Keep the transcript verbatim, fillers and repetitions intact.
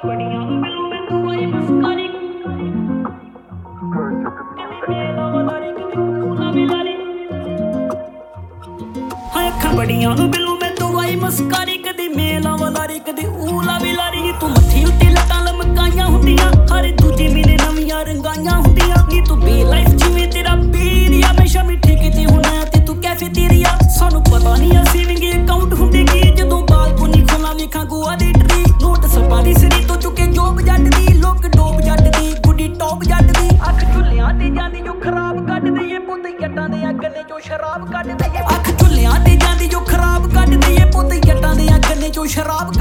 ਬੜੀਆਂ ਨੂੰ ਮਿਲੂ ਮੈਂ ਤੂੰ ਆਈ ਮੁਸਕਾਰੀ ਮੇਲਾ ਵਾਲੀ ਕਿਤੇ ਕੂਲਾ ਵੀ ਲਾਰੀ ਹਾਂ ਅੱਖਾਂ ਬੜੀਆਂ ਨੂੰ ਮਿਲੂ ਮੈਂ ਤੂੰ ਆਈ ਮੁਸਕਾਰੀ ਕਦੇ ਮੇਲਾ ਵਾਲੀ ਕਦੇ ਊਲਾ ਵੀ ਲਾਰੀ ਤੂੰ ਮੱਥੀ ਉੱਤੇ ਲੱਤਾਂ ਲਮਕਾਈਆਂ ਹੁੰਦੀਆਂ ਹਰ ਦੂਜੇ ਮਹੀਨੇ ਨਵੀਆਂ ਰੰਗਾਈਆਂ ਹੁੰਦੀਆਂ ਨੀ ਤੂੰ ਬੇ ਲਾਈਫ ਜਿਵੇਂ ਤੇਰਾ ਬੀਰੀਆ ਹਮੇਸ਼ਾ ਮਿੱਠੇ ਕਿਤੇ ਹੋਣਾ ਤੇ ਤੂੰ ਕੈਫੇ ਤੇਰੀਆ ਸਾਨੂੰ ਪਤਾ ਨਹੀਂ ਆ ਸੇਵਿੰਗ ਅਕਾਊਂਟ ਹੁੰਦੇ ਕੀ ਜਦੋਂ ਬਾਲਕੋਨੀ ਖੋਲਾਂ ਵੇਖਾਂ ਗੋਆ ਰੇਟ ਦੀ ਨੋਟ ਸਪਾਰੀ ਸਰੀ ਤੋਂ ਚੁੱਕੇ ਜੋਬ ਜੱਟ ਦੀ ਲੋਕ ਡੋਬ ਜੱਟ ਦੀ ਗੁੱਡੀ ਟੌਪ ਜੱਟ ਦੀ ਅੱਖ ਝੁੱਲਿਆਂ ਤੇ ਜਾਂਦੀ ਜੋ ਖਰਾਬ ਕੱਢਦੇ ਏ ਪੁੱਤ ਜੱਟਾਂ ਦੇ ਗੰਨੇ ਚੋਂ ਸ਼ਰਾਬ ਕੱਢਦੇ ਏ ਅੱਖ ਝੁੱਲਿਆਂ ਤੇ ਜਾਂਦੀ ਜੋ ਖਰਾਬ ਕੱਢਦੇ ਏ ਪੁੱਤ ਜੱਟਾਂ ਦੇ ਗੰਨੇ ਚੋਂ ਸ਼ਰਾਬ